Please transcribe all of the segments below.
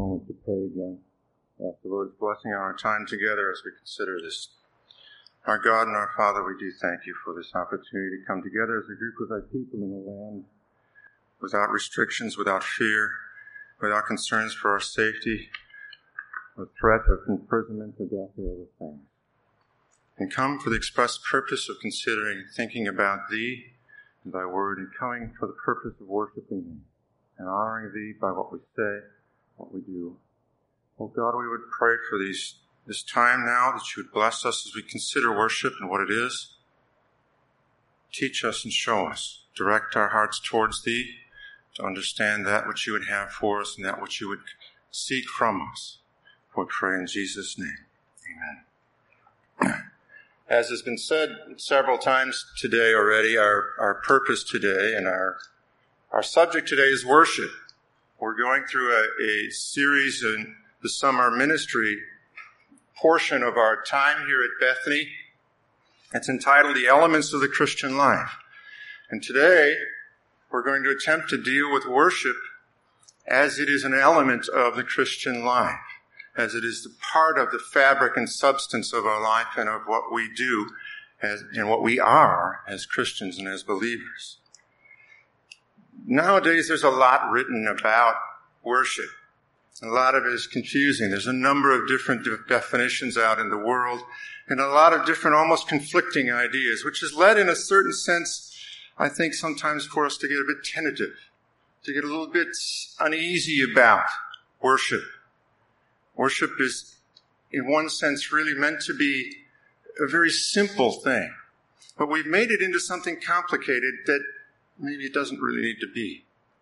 moment to pray again. Ask the Lord's blessing on our time together as we consider this. Our God and our Father, we do thank you for this opportunity to come together as a group of thy people in the land, without restrictions, without fear, without concerns for our safety, with threat of imprisonment or death or other things. And come for the express purpose of considering, thinking about thee and thy word, and coming for the purpose of worshiping thee and honoring thee by what we say, what we do. Oh God, we would pray for this time now, that you would bless us as we consider worship and what it is. Teach us and show us. Direct our hearts towards thee, to understand that which you would have for us and that which you would seek from us. We pray in Jesus' name. Amen. As has been said several times today already, our purpose today and our subject today is worship. We're going through a series in the summer ministry portion of our time here at Bethany. It's entitled The Elements of the Christian Life. And today, we're going to attempt to deal with worship as it is an element of the Christian life, as it is the part of the fabric and substance of our life and of what we do and what we are as Christians and as believers. Nowadays, there's a lot written about worship. A lot of it is confusing. There's a number of different definitions out in the world and a lot of different, almost conflicting ideas, which has led in a certain sense, I think, sometimes for us to get a bit tentative, to get a little bit uneasy about worship. Worship is, in one sense, really meant to be a very simple thing, but we've made it into something complicated that maybe it doesn't really need to be.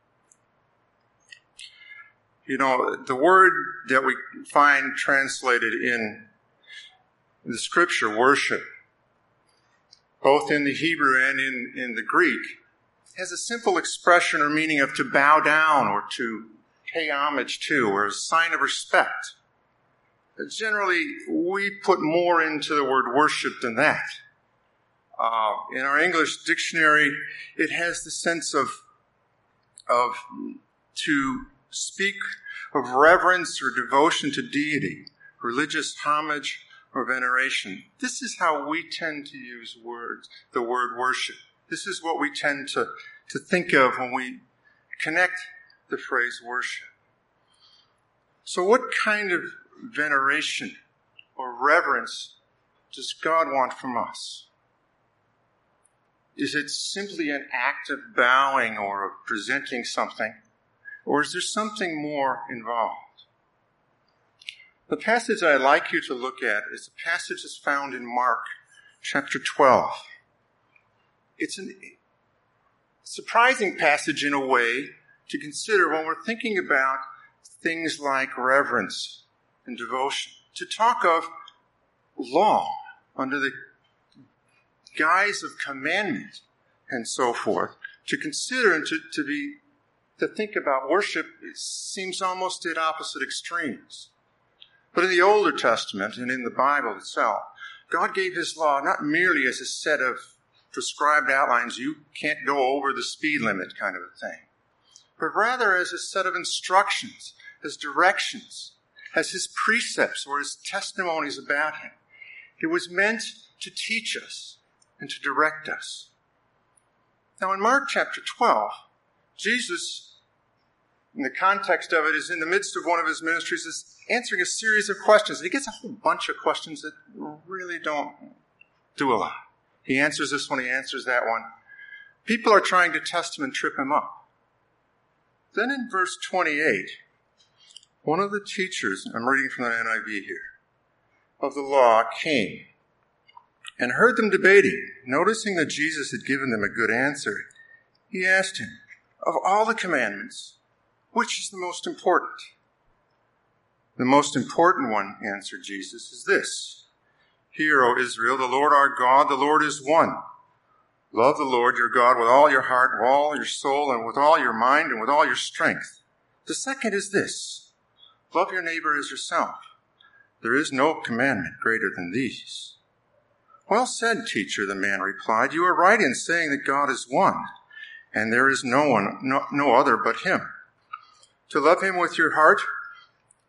You know, the word that we find translated in the scripture, worship, both in the Hebrew and in the Greek, has a simple expression or meaning of to bow down or to pay homage to, or a sign of respect. Generally, we put more into the word worship than that. In our English dictionary, it has the sense of to speak of reverence or devotion to deity, religious homage or veneration. This is how we tend to use the word worship. This is what we tend to think of when we connect the phrase worship. So what kind of veneration or reverence does God want from us? Is it simply an act of bowing or of presenting something? Or is there something more involved? The passage I'd like you to look at is a passage that's found in Mark chapter 12. It's a surprising passage in a way to consider when we're thinking about things like reverence and devotion. To talk of law under the guise of commandment and so forth, to consider and to think about worship, it seems almost at opposite extremes. But in the Older Testament and in the Bible itself, God gave his law not merely as a set of prescribed outlines, you can't go over the speed limit kind of a thing, but rather as a set of instructions, as directions, as his precepts or his testimonies about him. It was meant to teach us and to direct us. Now in Mark chapter 12, Jesus, in the context of it, is in the midst of one of his ministries, is answering a series of questions. And he gets a whole bunch of questions that really don't do a lot. He answers this one, he answers that one. People are trying to test him and trip him up. Then in verse 28, one of the teachers, I'm reading from the NIV here, of the law came and heard them debating. Noticing that Jesus had given them a good answer, he asked him, of all the commandments, which is the most important? The most important one, answered Jesus, is this. Hear, O Israel, the Lord our God, the Lord is one. Love the Lord your God with all your heart, with all your soul, and with all your mind, and with all your strength. The second is this. Love your neighbor as yourself. There is no commandment greater than these. Well said, teacher, the man replied. You are right in saying that God is one, and there is no other but him. To love him with your heart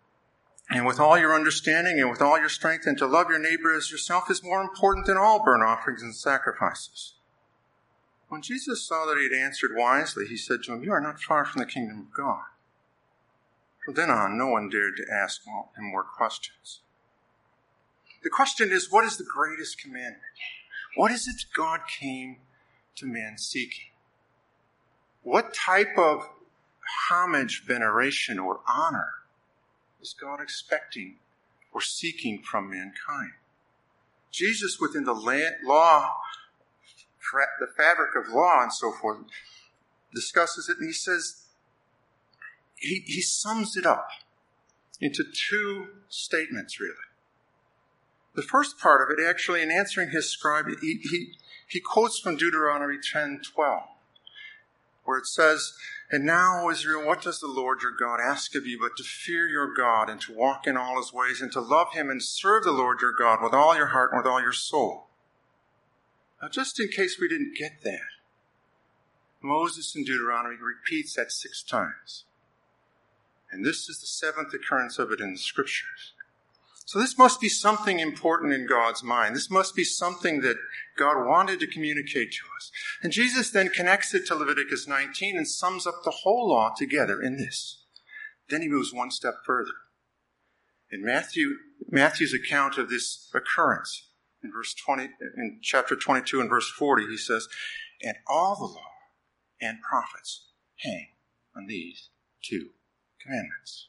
and with all your understanding and with all your strength, and to love your neighbor as yourself is more important than all burnt offerings and sacrifices. When Jesus saw that he had answered wisely, he said to him, "You are not far from the kingdom of God." From then on, no one dared to ask him more questions. The question is, what is the greatest commandment? What is it God came to man seeking? What type of homage, veneration, or honor is God expecting or seeking from mankind? Jesus, within the law, the fabric of law and so forth, discusses it, and he says, he sums it up into two statements, really. The first part of it, actually, in answering his scribe, he quotes from Deuteronomy 10:12, where it says, "And now, Israel, what does the Lord your God ask of you but to fear your God and to walk in all his ways and to love him and serve the Lord your God with all your heart and with all your soul?" Now, just in case we didn't get that, Moses in Deuteronomy repeats that 6 times. And this is the 7th occurrence of it in the Scriptures. So this must be something important in God's mind. This must be something that God wanted to communicate to us. And Jesus then connects it to Leviticus 19 and sums up the whole law together in this. Then he moves one step further. In Matthew's account of this occurrence, in chapter 22 and verse 40, he says, "And all the law and prophets hang on these 2 commandments."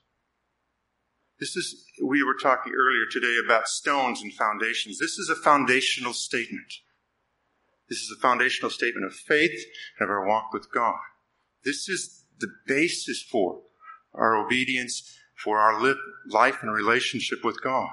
We were talking earlier today about stones and foundations. This is a foundational statement. This is a foundational statement of faith and of our walk with God. This is the basis for our obedience, for our life and relationship with God.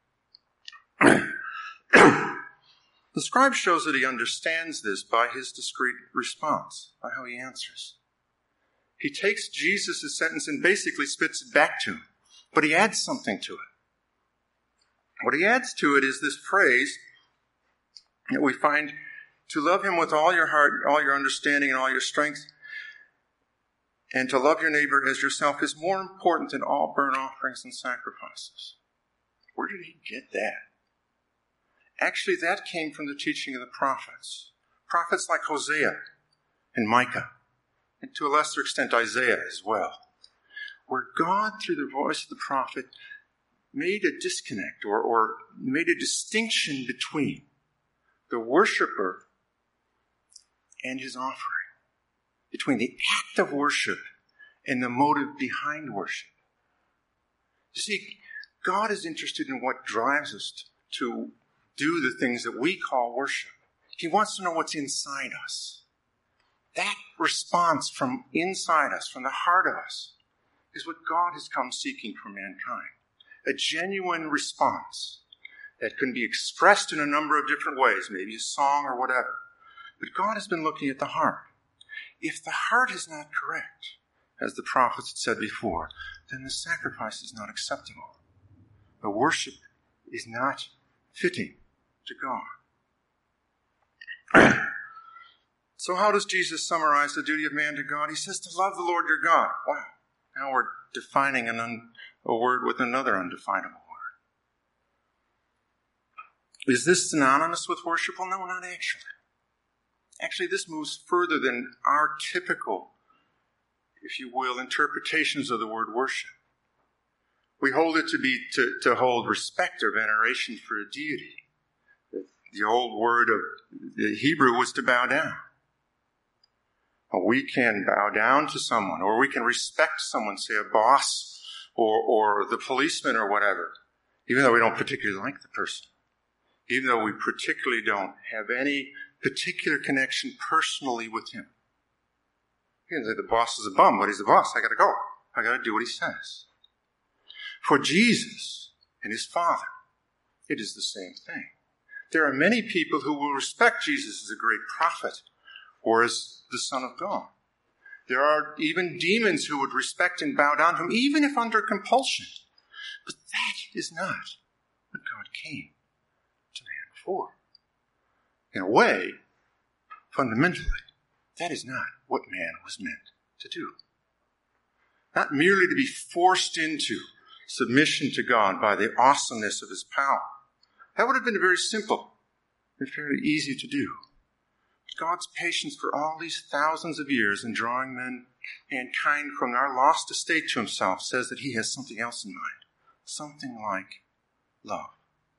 The scribe shows that he understands this by his discreet response, by how he answers. He takes Jesus' sentence and basically spits it back to him, but he adds something to it. What he adds to it is this phrase that we find: to love him with all your heart, all your understanding, and all your strength, and to love your neighbor as yourself is more important than all burnt offerings and sacrifices. Where did he get that? Actually, that came from the teaching of the prophets. Prophets like Hosea and Micah, and to a lesser extent Isaiah as well, where God, through the voice of the prophet, made a disconnect or made a distinction between the worshiper and his offering, between the act of worship and the motive behind worship. You see, God is interested in what drives us to do the things that we call worship. He wants to know what's inside us. That response from inside us, from the heart of us, is what God has come seeking from mankind. A genuine response that can be expressed in a number of different ways, maybe a song or whatever. But God has been looking at the heart. If the heart is not correct, as the prophets had said before, then the sacrifice is not acceptable. The worship is not fitting to God. So how does Jesus summarize the duty of man to God? He says to love the Lord your God. Wow. Now we're defining a word with another undefinable word. Is this synonymous with worship? Well, no, not actually. Actually, this moves further than our typical, if you will, interpretations of the word worship. We hold it to be to hold respect or veneration for a deity. The old word of the Hebrew was to bow down. We can bow down to someone, or we can respect someone, say a boss or the policeman or whatever, even though we don't particularly like the person, even though we particularly don't have any particular connection personally with him. You can say the boss is a bum, but he's the boss. I got to go. I got to do what he says. For Jesus and his Father, it is the same thing. There are many people who will respect Jesus as a great prophet or as the Son of God. There are even demons who would respect and bow down to him, even if under compulsion. But that is not what God came to man for. In a way, fundamentally, that is not what man was meant to do. Not merely to be forced into submission to God by the awesomeness of his power. That would have been very simple and fairly easy to do. God's patience for all these thousands of years in drawing mankind from our lost estate to himself says that he has something else in mind. Something like love.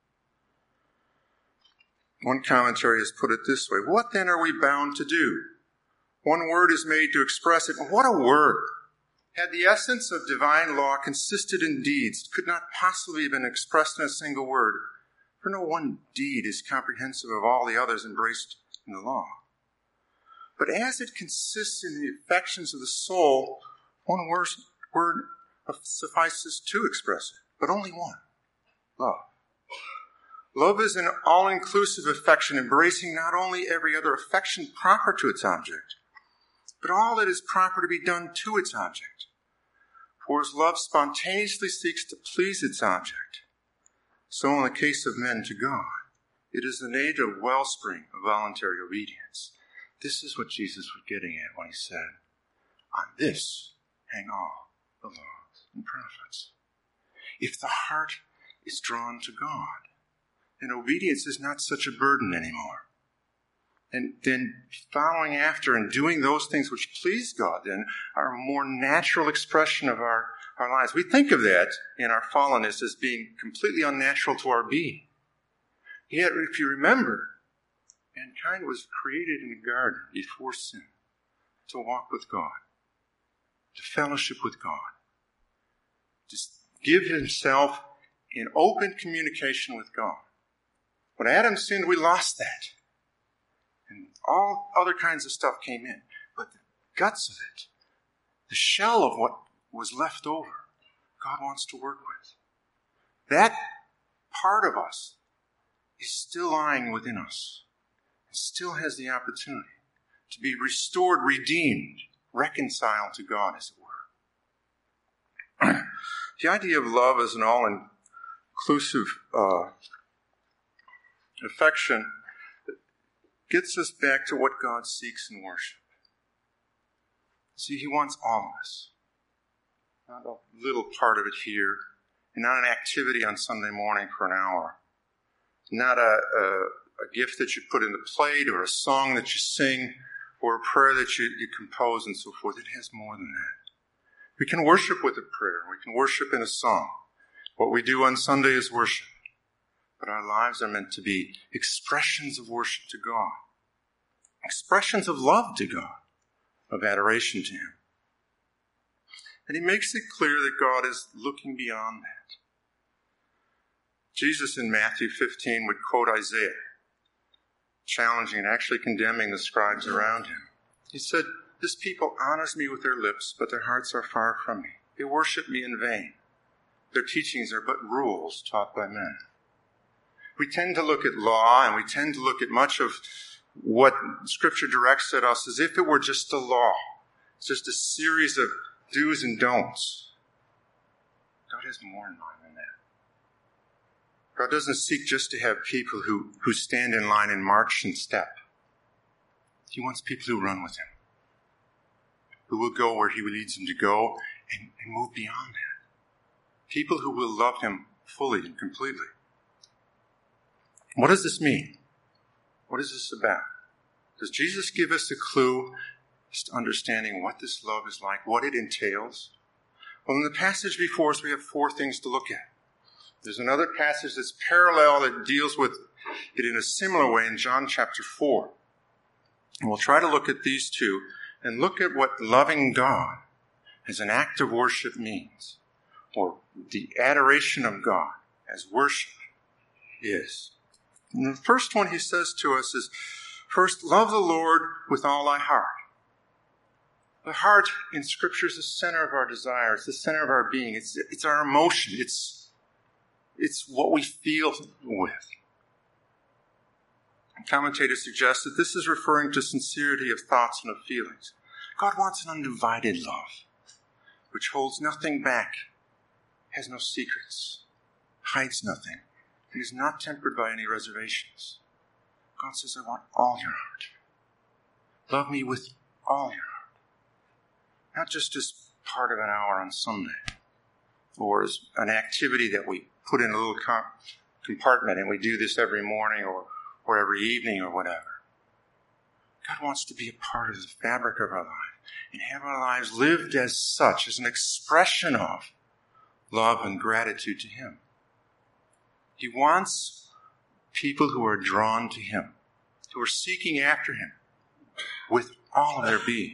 One commentary has put it this way: what then are we bound to do? One word is made to express it. What a word! Had the essence of divine law consisted in deeds, it could not possibly have been expressed in a single word, for no one deed is comprehensive of all the others embraced in the law. But as it consists in the affections of the soul, one word suffices to express it, but only one: love. Love is an all-inclusive affection, embracing not only every other affection proper to its object, but all that is proper to be done to its object. For as love spontaneously seeks to please its object, so in the case of men to God, it is the native wellspring of voluntary obedience. This is what Jesus was getting at when he said, on this hang all the laws and prophets. If the heart is drawn to God, then obedience is not such a burden anymore. And then following after and doing those things which please God then are a more natural expression of our lives. We think of that in our fallenness as being completely unnatural to our being. Yet, if you remember, mankind was created in a garden before sin to walk with God, to fellowship with God, to give himself in open communication with God. When Adam sinned, we lost that. And all other kinds of stuff came in. But the guts of it, the shell of what was left over, God wants to work with. That part of us is still lying within us. It still has the opportunity to be restored, redeemed, reconciled to God, as it were. The idea of love as an all-inclusive affection gets us back to what God seeks in worship. See, he wants all of us. Not a little part of it here, and not an activity on Sunday morning for an hour. Not a gift that you put in the plate, or a song that you sing, or a prayer that you compose, and so forth. It has more than that. We can worship with a prayer. We can worship in a song. What we do on Sunday is worship. But our lives are meant to be expressions of worship to God. Expressions of love to God. Of adoration to him. And he makes it clear that God is looking beyond that. Jesus in Matthew 15 would quote Isaiah, challenging and actually condemning the scribes around him. He said, "This people honors me with their lips, but their hearts are far from me. They worship me in vain. Their teachings are but rules taught by men." We tend to look at law, and we tend to look at much of what Scripture directs at us as if it were just a law. It's just a series of do's and don'ts. God has more in mind than that. God doesn't seek just to have people who stand in line and march in step. He wants people who run with him, who will go where he leads them to go and move beyond that. People who will love him fully and completely. What does this mean? What is this about? Does Jesus give us a clue as to understanding what this love is like, what it entails? Well, in the passage before us, we have 4 things to look at. There's another passage that's parallel that deals with it in a similar way in John chapter 4. And we'll try to look at these 2 and look at what loving God as an act of worship means, or the adoration of God as worship is. And the first one he says to us is, first, love the Lord with all thy heart. The heart in Scripture is the center of our desire. It's the center of our being. It's our emotion. It's what we feel with. Commentators suggest that this is referring to sincerity of thoughts and of feelings. God wants an undivided love, which holds nothing back, has no secrets, hides nothing, and is not tempered by any reservations. God says, I want all your heart. Love me with all your heart. Not just as part of an hour on Sunday, or as an activity that we put in a little compartment and we do this every morning or every evening or whatever. God wants to be a part of the fabric of our life and have our lives lived as such, as an expression of love and gratitude to Him. He wants people who are drawn to Him, who are seeking after Him with all of their being.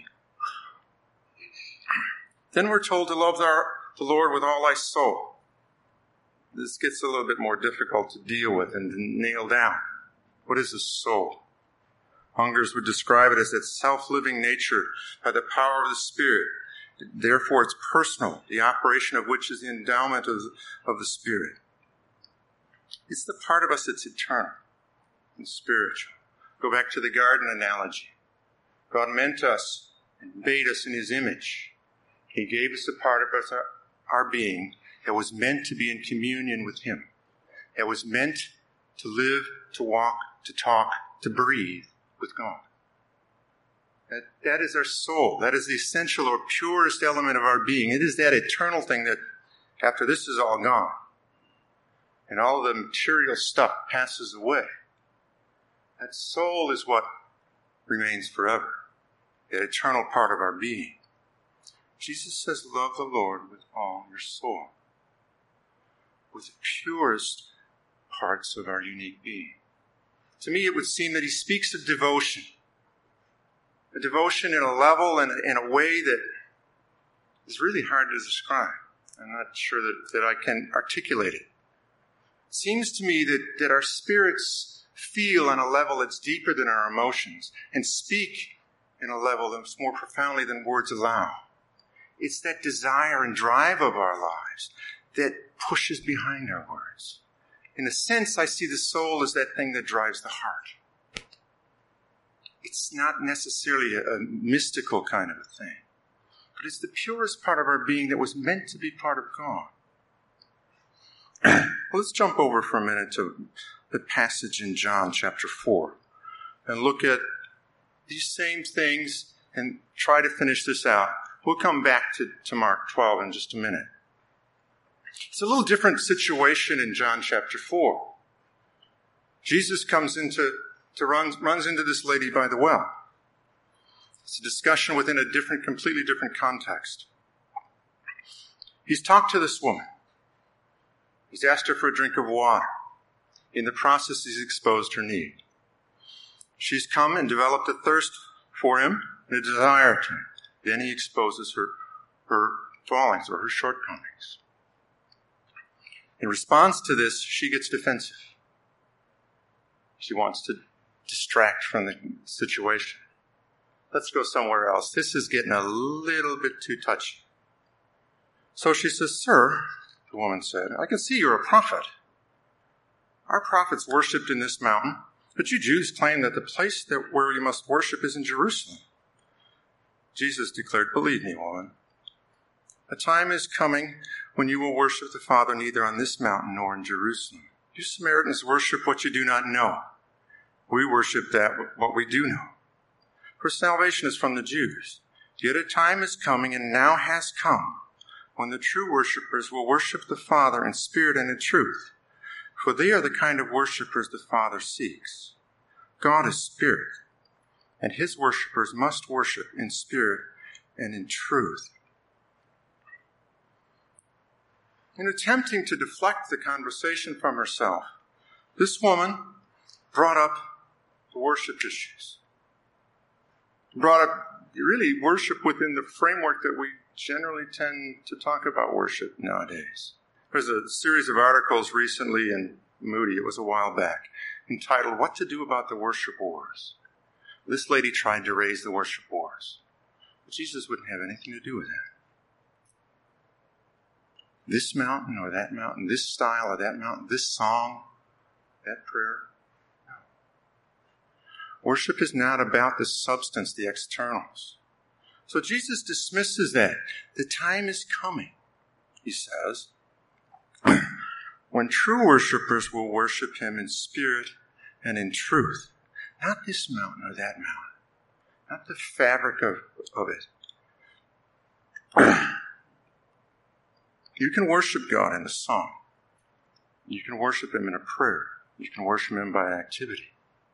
Then we're told to love the Lord with all thy soul. This gets a little bit more difficult to deal with and to nail down. What is the soul? Hungers would describe it as that self-living nature by the power of the Spirit. Therefore, it's personal, the operation of which is the endowment of the Spirit. It's the part of us that's eternal and spiritual. Go back to the garden analogy. God meant us and made us in His image. He gave us a part of us, our being, that was meant to be in communion with Him. That was meant to live, to walk, to talk, to breathe with God. That is our soul. That is the essential or purest element of our being. It is that eternal thing that after this is all gone and all the material stuff passes away, that soul is what remains forever, that eternal part of our being. Jesus says, love the Lord with all your soul, with the purest parts of our unique being. To me, it would seem that He speaks of devotion. A devotion in a level and in a way that is really hard to describe. I'm not sure that I can articulate it. It seems to me that our spirits feel on a level that's deeper than our emotions and speak in a level that's more profoundly than words allow. It's that desire and drive of our lives that pushes behind our words. In a sense, I see the soul as that thing that drives the heart. It's not necessarily a mystical kind of a thing, but it's the purest part of our being that was meant to be part of God. Let's jump over for a minute to the passage in John chapter 4 and look at these same things and try to finish this out. We'll come back to Mark 12 in just a minute. It's a little different situation in John chapter 4. Jesus comes runs into this lady by the well. It's a discussion within a completely different context. He's talked to this woman. He's asked her for a drink of water. In the process, he's exposed her need. She's come and developed a thirst for him and a desire to him. Then he exposes her fallings or her shortcomings. In response to this, she gets defensive. She wants to distract from the situation. Let's go somewhere else. This is getting a little bit too touchy. So she says, "Sir," the woman said, "I can see you're a prophet. Our prophets worshipped in this mountain, but you Jews claim that the place where you must worship is in Jerusalem." Jesus declared, "Believe me, woman, a time is coming when you will worship the Father neither on this mountain nor in Jerusalem. You Samaritans worship what you do not know. We worship what we do know. For salvation is from the Jews. Yet a time is coming and now has come when the true worshipers will worship the Father in spirit and in truth. For they are the kind of worshipers the Father seeks. God is spirit, and His worshipers must worship in spirit and in truth." In attempting to deflect the conversation from herself, this woman brought up the worship issues. Brought up really worship within the framework that we generally tend to talk about worship nowadays. There's a series of articles recently in Moody, it was a while back, entitled "What to Do About the Worship Wars." This lady tried to raise the worship wars. But Jesus wouldn't have anything to do with that. This mountain or that mountain, this style or that mountain, this song, that prayer. No. Worship is not about the substance, the externals. So Jesus dismisses that. The time is coming, he says, when true worshipers will worship him in spirit and in truth. Not this mountain or that mountain. Not the fabric of it. You can worship God in a song. You can worship Him in a prayer. You can worship Him by activity.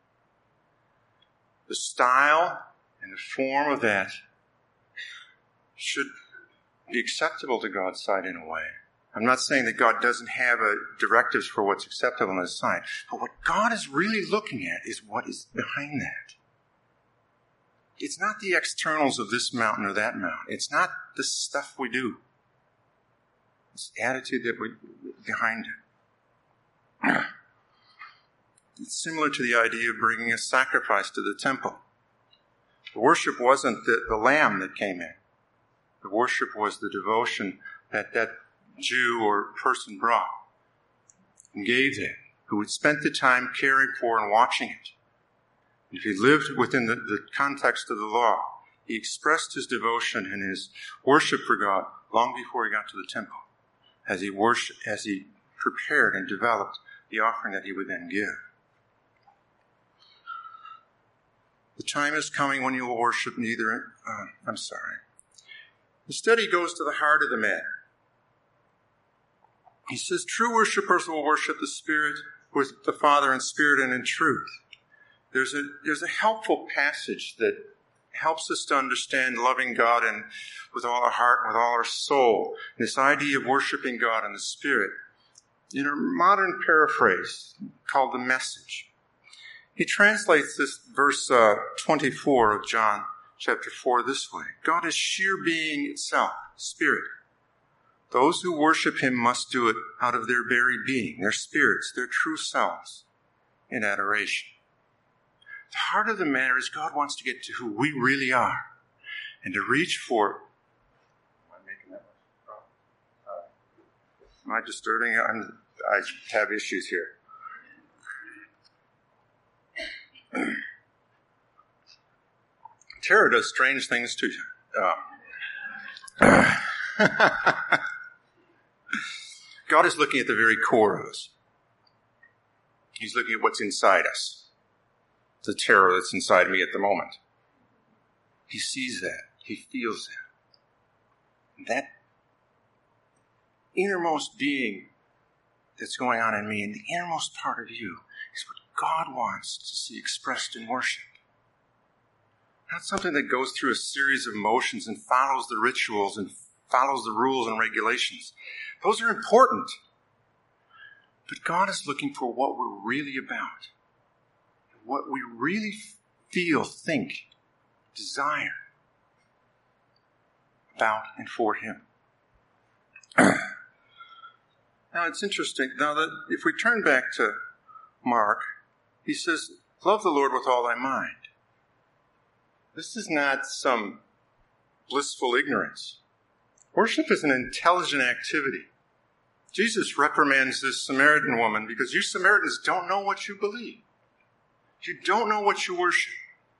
The style and the form of that should be acceptable to God's sight in a way. I'm not saying that God doesn't have directives for what's acceptable in His sight, but what God is really looking at is what is behind that. It's not the externals of this mountain or that mountain. It's not the stuff we do. It's the attitude that we behind it. It's similar to the idea of bringing a sacrifice to the temple. The worship wasn't the lamb that came in. The worship was the devotion that Jew or person brought and gave it, who had spent the time caring for and watching it. If he lived within the context of the law, he expressed his devotion and his worship for God long before he got to the temple, as he prepared and developed the offering that he would then give. The time is coming when you will worship neither. The study goes to the heart of the matter. He says, true worshipers will worship the Spirit with the Father in spirit and in truth. There's a helpful passage that helps us to understand loving God and with all our heart and with all our soul. This idea of worshiping God in the Spirit. In a modern paraphrase called The Message, he translates this verse 24 of John chapter 4 this way. God is sheer being itself, Spirit. Those who worship Him must do it out of their very being, their spirits, their true selves, in adoration. The heart of the matter is God wants to get to who we really are and to reach for. Am I disturbing? I have issues here. Terror does strange things to you. God is looking at the very core of us. He's looking at what's inside us. The terror that's inside me at the moment. He sees that. He feels that. That innermost being that's going on in me, and the innermost part of you, is what God wants to see expressed in worship. Not something that goes through a series of motions and follows the rituals and follows the rules and regulations. Those are important. But God is looking for what we're really about. What we really feel, think, desire about and for Him. Now it's interesting. Now that if we turn back to Mark, he says, love the Lord with all thy mind. This is not some blissful ignorance. Worship is an intelligent activity. Jesus reprimands this Samaritan woman because you Samaritans don't know what you believe. You don't know what you worship.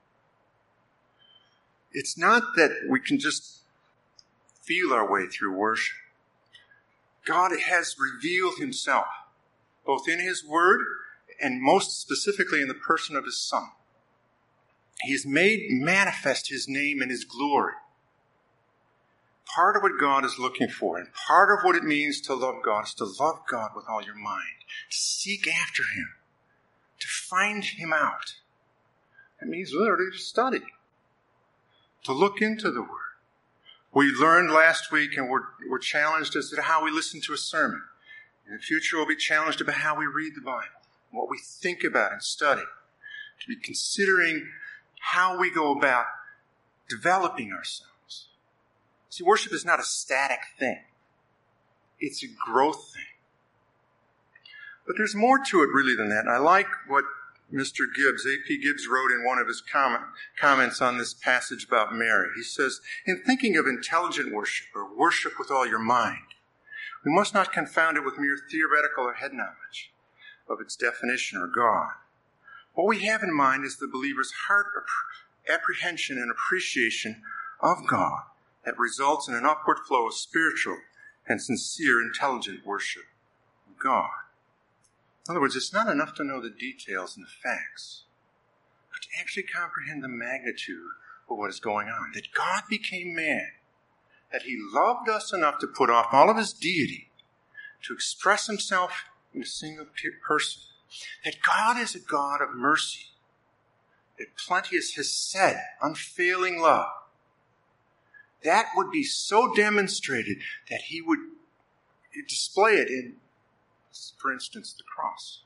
It's not that we can just feel our way through worship. God has revealed Himself, both in His Word and most specifically in the person of His Son. He has made manifest His name and His glory. Part of what God is looking for, and part of what it means to love God, is to love God with all your mind, to seek after Him, to find Him out. That means literally to study, to look into the Word. We learned last week, and we're challenged as to how we listen to a sermon. In the future, we'll be challenged about how we read the Bible, what we think about and study, to be considering how we go about developing ourselves. See, worship is not a static thing. It's a growth thing. But there's more to it really than that. And I like what Mr. Gibbs, A.P. Gibbs, wrote in one of his comments on this passage about Mary. He says, in thinking of intelligent worship, or worship with all your mind, we must not confound it with mere theoretical or head knowledge of its definition or God. What we have in mind is the believer's heart apprehension and appreciation of God that results in an upward flow of spiritual and sincere, intelligent worship of God. In other words, it's not enough to know the details and the facts, but to actually comprehend the magnitude of what is going on. That God became man, that he loved us enough to put off all of his deity, to express himself in a single person. That God is a God of mercy. That Plenteus has said, unfailing love. That would be so demonstrated that he would display it in, for instance, the cross.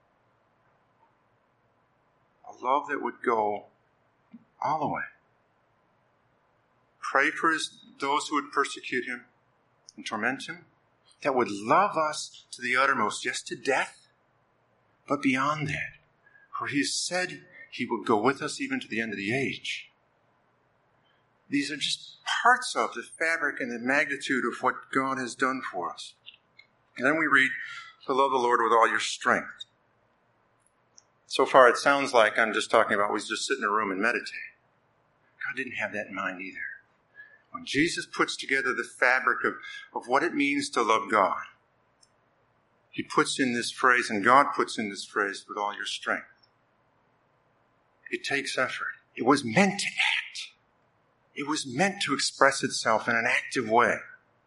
A love that would go all the way. Pray for those who would persecute him and torment him. That would love us to the uttermost, yes, to death, but beyond that. For he has said he will go with us even to the end of the age. These are just parts of the fabric and the magnitude of what God has done for us. And then we read, to love the Lord with all your strength. So far it sounds like I'm just talking about we just sit in a room and meditate. God didn't have that in mind either. When Jesus puts together the fabric of what it means to love God, he puts in this phrase, and God puts in this phrase, with all your strength. It takes effort. It was meant to act. It was meant to express itself in an active way.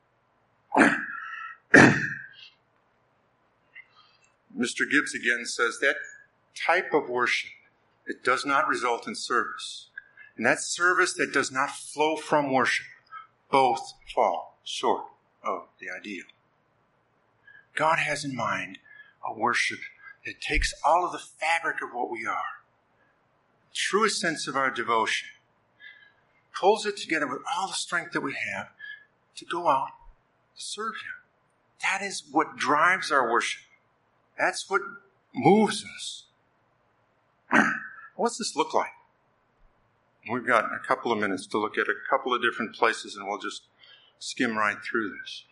Mr. Gibbs again says that type of worship, it does not result in service. And that service that does not flow from worship, both fall short of the ideal. God has in mind a worship that takes all of the fabric of what we are, the truest sense of our devotion, pulls it together with all the strength that we have to go out to serve him. That is what drives our worship. That's what moves us. What's this look like? We've got a couple of minutes to look at a couple of different places, and we'll just skim right through this.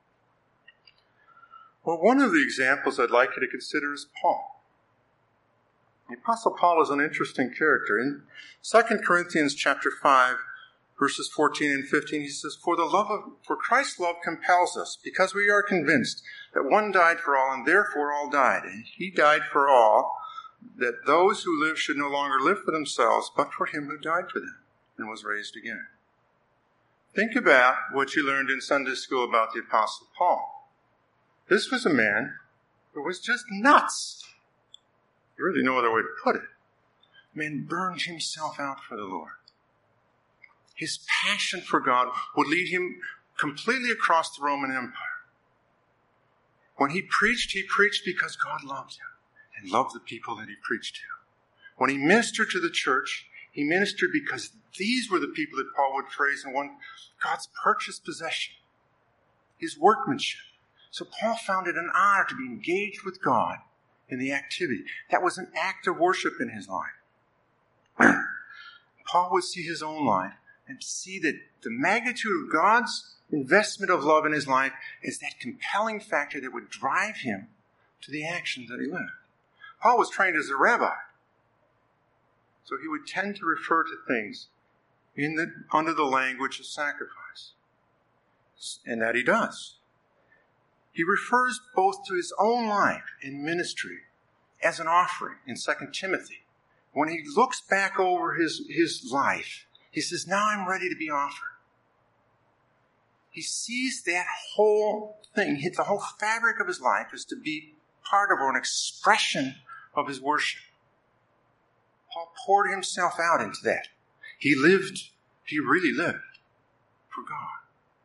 Well, one of the examples I'd like you to consider is Paul. The Apostle Paul is an interesting character. In 2 Corinthians chapter 5, verses 14 and 15, he says, For Christ's love compels us, because we are convinced that one died for all, and therefore all died. And he died for all, that those who live should no longer live for themselves, but for him who died for them and was raised again. Think about what you learned in Sunday school about the Apostle Paul. This was a man who was just nuts. There's really no other way to put it. The man burned himself out for the Lord. His passion for God would lead him completely across the Roman Empire. When he preached because God loved him and loved the people that he preached to. When he ministered to the church, he ministered because these were the people that Paul would phrase in one, God's purchased possession, his workmanship. So Paul found it an honor to be engaged with God in the activity. That was an act of worship in his life. Paul would see his own life and see that the magnitude of God's investment of love in his life is that compelling factor that would drive him to the actions that he lived. Paul was trained as a rabbi, so he would tend to refer to things under the language of sacrifice, and that he does. He refers both to his own life in ministry as an offering in 2 Timothy. When he looks back over his life, he says, now I'm ready to be offered. He sees that whole thing, the whole fabric of his life is to be part of or an expression of his worship. Paul poured himself out into that. He really lived for God.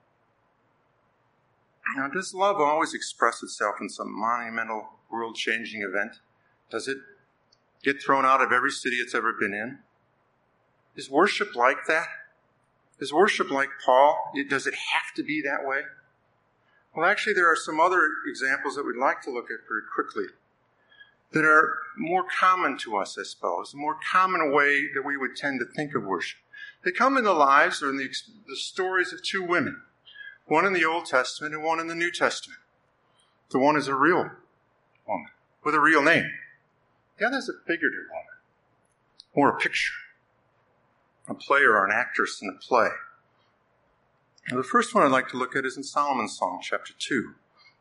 Now, does love always express itself in some monumental, world-changing event? Does it get thrown out of every city it's ever been in? Is worship like that? Is worship like Paul? Does it have to be that way? Well, actually, there are some other examples that we'd like to look at very quickly that are more common to us, I suppose, a more common way that we would tend to think of worship. They come in the lives or in the stories of two women, one in the Old Testament and one in the New Testament. The one is a real woman with a real name. The other is a figurative woman, or a picture, a player or an actress in a play. Now, the first one I'd like to look at is in Solomon's Song, chapter 2.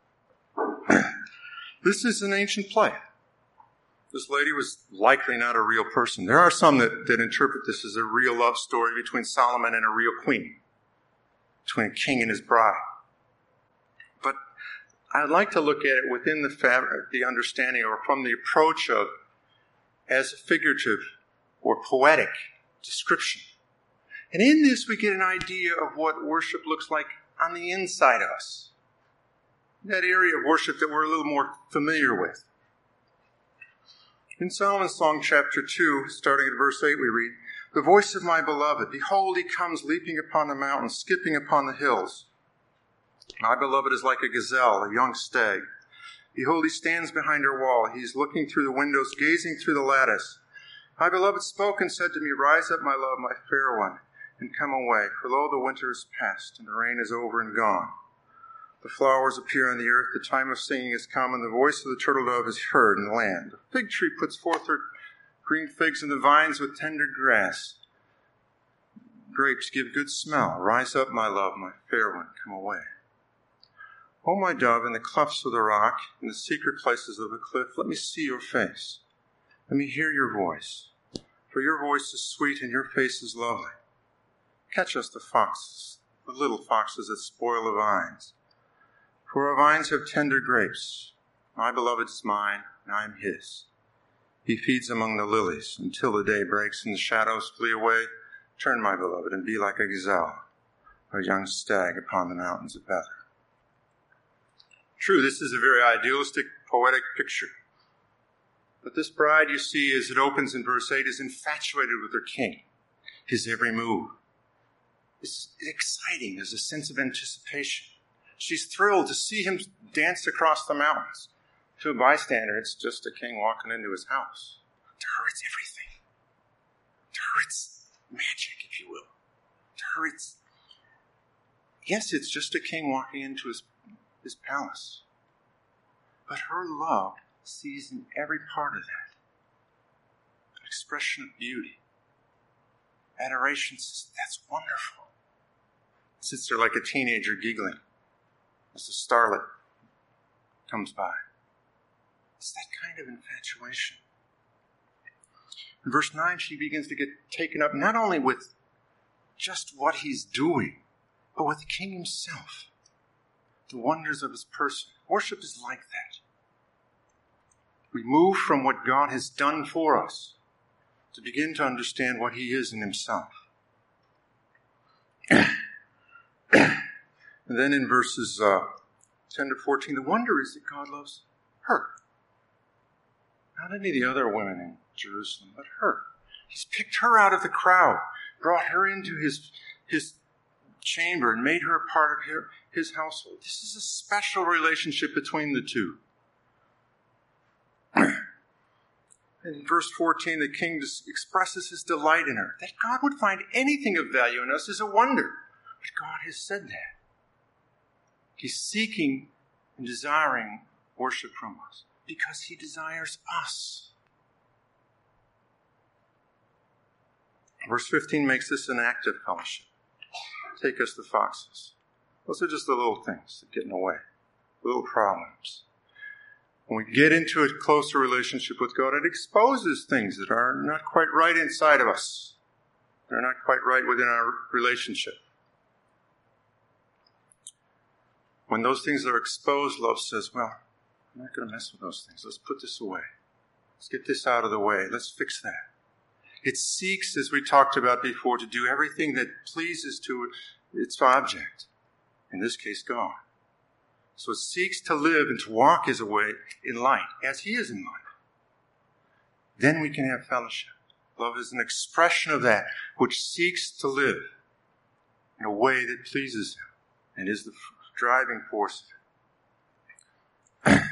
This is an ancient play. This lady was likely not a real person. There are some that interpret this as a real love story between Solomon and a real queen. between a king and his bride. But I'd like to look at it within the understanding or from the approach of as a figurative or poetic description. And in this we get an idea of what worship looks like on the inside of us. That area of worship that we're a little more familiar with. In Solomon's Song, chapter 2, starting at verse 8, we read, "The voice of my beloved, behold, he comes leaping upon the mountains, skipping upon the hills. My beloved is like a gazelle, a young stag. Behold, he stands behind her wall. He is looking through the windows, gazing through the lattice. My beloved spoke and said to me, Rise up, my love, my fair one, and come away. For lo, the winter is past, and the rain is over and gone. The flowers appear on the earth, the time of singing is come, and the voice of the turtle dove is heard in the land. The fig tree puts forth her green figs, and the vines with tender grass. Grapes give good smell. Rise up, my love, my fair one, come away. O my dove, in the clefts of the rock, in the secret places of the cliff, let me see your face. Let me hear your voice. For your voice is sweet, and your face is lovely. Catch us the foxes, the little foxes that spoil the vines. For our vines have tender grapes. My beloved is mine, and I am his. He feeds among the lilies until the day breaks and the shadows flee away. Turn, my beloved, and be like a gazelle, or a young stag upon the mountains of Bether." True, this is a very idealistic, poetic picture. But this bride, you see, as it opens in verse 8, is infatuated with her king, his every move. It's exciting. There's a sense of anticipation. She's thrilled to see him dance across the mountains. To a bystander, it's just a king walking into his house. To her, it's everything. To her, it's magic, if you will. To her, it's just a king walking into his palace. But her love sees in every part of that an expression of beauty. Adoration says, that's wonderful. Sits there like a teenager giggling as the starlet comes by. It's that kind of infatuation. In verse 9, she begins to get taken up not only with just what he's doing, but with the king himself. The wonders of his person. Worship is like that. We move from what God has done for us to begin to understand what he is in himself. And then in verses 10 to 14, the wonder is that God loves her. Not any of the other women in Jerusalem, but her. He's picked her out of the crowd, brought her into his chamber, and made her a part of his household. This is a special relationship between the two. In verse 14, the king expresses his delight in her. That God would find anything of value in us is a wonder. But God has said that. He's seeking and desiring worship from us because he desires us. Verse 15 makes this an active fellowship. Take us the foxes. Those are just the little things that get in the way, little problems. When we get into a closer relationship with God, it exposes things that are not quite right inside of us. They're not quite right within our relationship. When those things are exposed, love says, well, I'm not going to mess with those things. Let's put this away. Let's get this out of the way. Let's fix that. It seeks, as we talked about before, to do everything that pleases to its object. In this case, God. So it seeks to live and to walk his way in light, as he is in light. Then we can have fellowship. Love is an expression of that which seeks to live in a way that pleases him and is the driving force of it.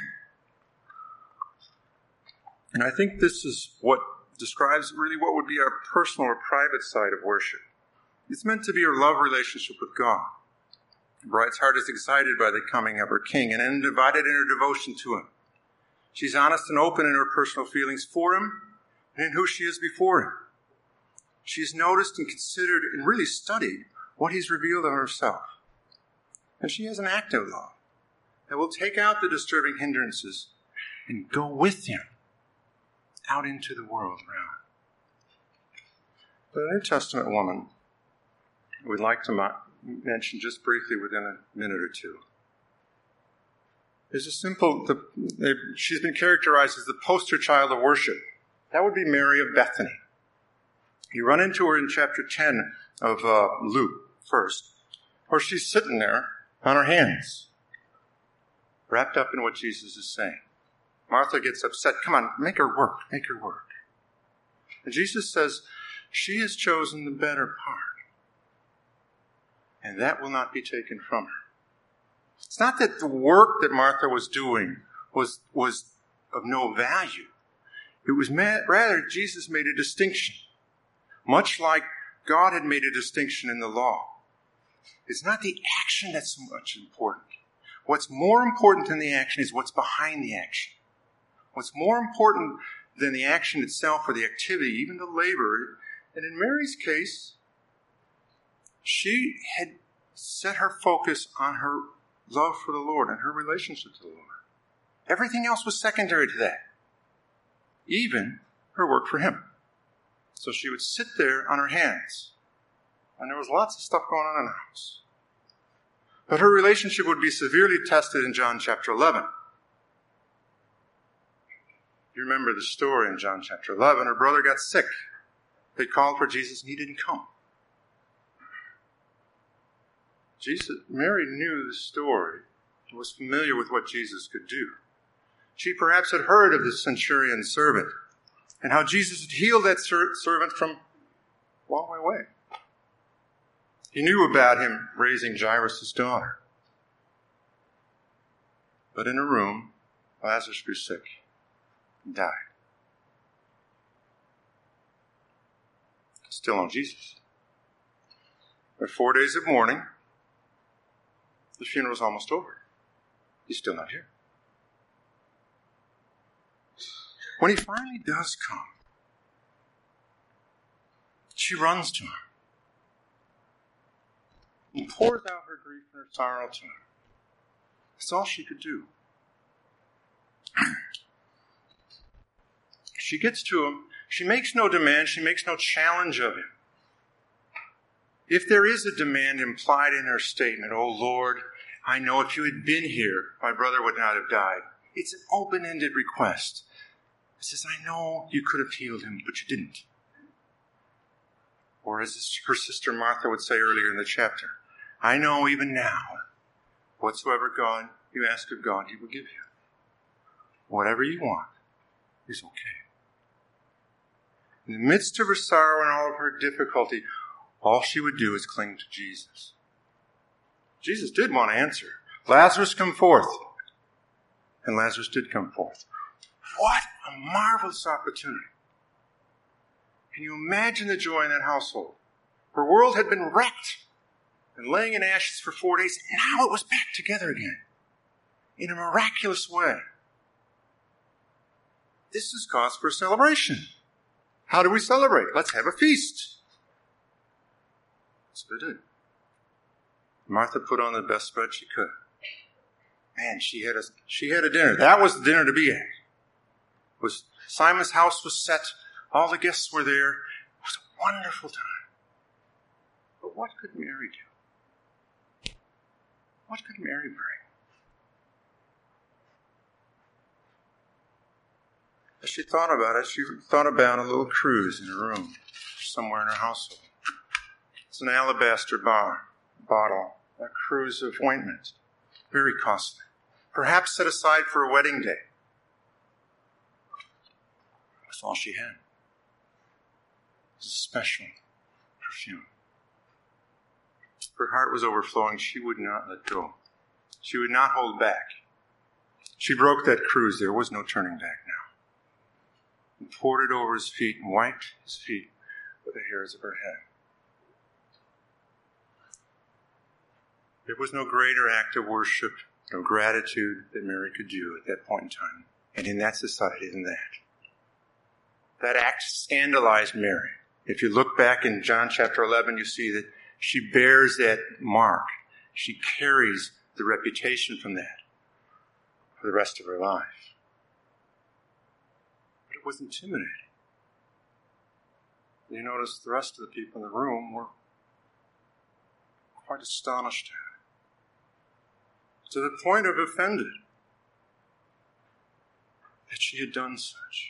And I think this is what describes really what would be our personal or private side of worship. It's meant to be our love relationship with God. The bride's heart is excited by the coming of her king and undivided in her devotion to him. She's honest and open in her personal feelings for him and in who she is before him. She's noticed and considered and really studied what he's revealed of herself. And she has an active love that will take out the disturbing hindrances and go with him out into the world around. But a New Testament woman we'd like to mention just briefly within a minute or two. She's been characterized as the poster child of worship. That would be Mary of Bethany. You run into her in chapter 10 of Luke first, where she's sitting there on her hands, wrapped up in what Jesus is saying. Martha gets upset. Come on, make her work. Make her work. And Jesus says, she has chosen the better part, and that will not be taken from her. It's not that the work that Martha was doing was of no value. It was rather Jesus made a distinction, much like God had made a distinction in the law. It's not the action that's so much important. What's more important than the action is what's behind the action. What's more important than the action itself or the activity, even the labor. And in Mary's case, she had set her focus on her love for the Lord and her relationship to the Lord. Everything else was secondary to that, even her work for Him. So she would sit there on her hands, and there was lots of stuff going on in the house. But her relationship would be severely tested in John chapter 11. You remember the story in John chapter 11. Her brother got sick. They called for Jesus, and He didn't come. Mary knew the story and was familiar with what Jesus could do. She perhaps had heard of the centurion servant and how Jesus had healed that servant from a long way away. He knew about him raising Jairus' daughter. But in a room, Lazarus grew sick and died. Still on Jesus. But 4 days of mourning, the funeral's almost over. He's still not here. When He finally does come, she runs to Him and pours out her grief and her sorrow to Him. That's all she could do. She gets to Him. She makes no demand. She makes no challenge of Him. If there is a demand implied in her statement, "Oh Lord, I know if you had been here, my brother would not have died." It's an open-ended request. It says, I know you could have healed him, but you didn't. Or as her sister Martha would say earlier in the chapter, I know even now, whatsoever God you ask of God, He will give you. Whatever you want is okay. In the midst of her sorrow and all of her difficulty, all she would do is cling to Jesus. Jesus did want to answer. Lazarus, come forth. And Lazarus did come forth. What a marvelous opportunity. Can you imagine the joy in that household? Her world had been wrecked and laying in ashes for 4 days. Now it was back together again in a miraculous way. This is cause for celebration. How do we celebrate? Let's have a feast. That's what they did. Martha put on the best spread she could. Man, she had a dinner. That was the dinner to be at. Simon's house was set. All the guests were there. It was a wonderful time. But what could Mary do? What could Mary bring? As she thought about it, she thought about a little cruse in her room, somewhere in her household. It's an alabaster bottle, a cruse of ointment, very costly, perhaps set aside for a wedding day. That's all she had. It was a special perfume. Her heart was overflowing. She would not let go. She would not hold back. She broke that cruse. There was no turning back now. And poured it over his feet and wiped his feet with the hairs of her head. There was no greater act of worship, no gratitude that Mary could do at that point in time, and in that society than that. That act scandalized Mary. If you look back in John chapter 11, you see that she bears that mark. She carries the reputation from that for the rest of her life. But it was intimidating. You notice the rest of the people in the room were quite astonished at, to the point of offended that she had done such.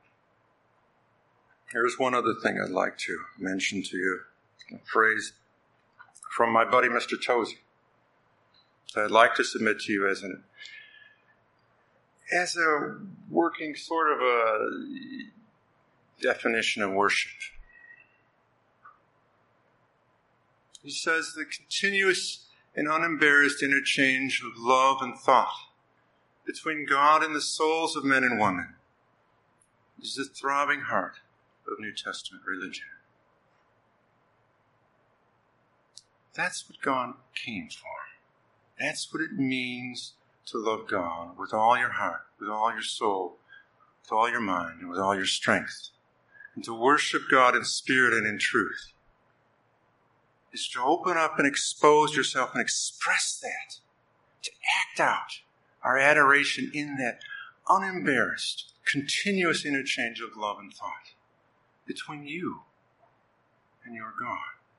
Here's one other thing I'd like to mention to you, a phrase from my buddy Mr. Tozy that I'd like to submit to you as a working sort of a definition of worship. He says the continuous and unembarrassed interchange of love and thought between God and the souls of men and women is the throbbing heart of New Testament religion. That's what God came for. That's what it means to love God with all your heart, with all your soul, with all your mind, and with all your strength. And to worship God in spirit and in truth is to open up and expose yourself and express that, to act out our adoration in that unembarrassed, continuous interchange of love and thought between you and your God.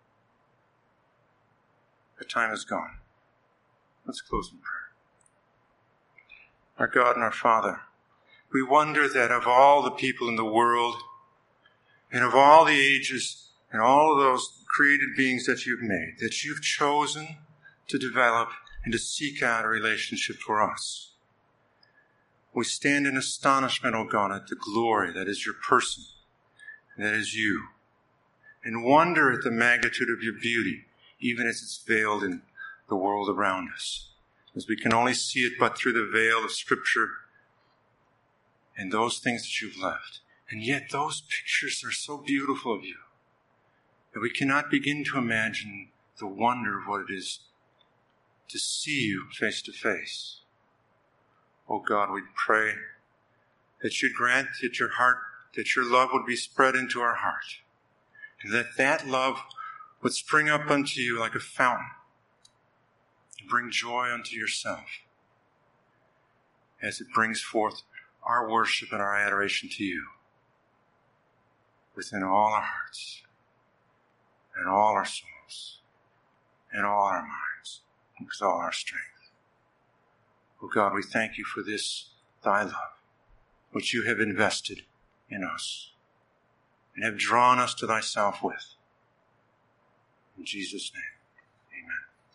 The time is gone. Let's close in prayer. Our God and our Father, we wonder that of all the people in the world and of all the ages and all of those created beings that you've made, that you've chosen to develop and to seek out a relationship for us. We stand in astonishment, O God, at the glory that is your person, that is you, and wonder at the magnitude of your beauty, even as it's veiled in the world around us, as we can only see it but through the veil of Scripture and those things that you've left. And yet those pictures are so beautiful of you that we cannot begin to imagine the wonder of what it is to see you face to face. Oh God, we pray that you'd grant that your love would be spread into our heart, and that love would spring up unto you like a fountain and bring joy unto yourself as it brings forth our worship and our adoration to you within all our hearts and all our souls and all our minds and with all our strength. Oh God, we thank you for this, thy love, which you have invested in us and have drawn us to thyself with. In Jesus' name.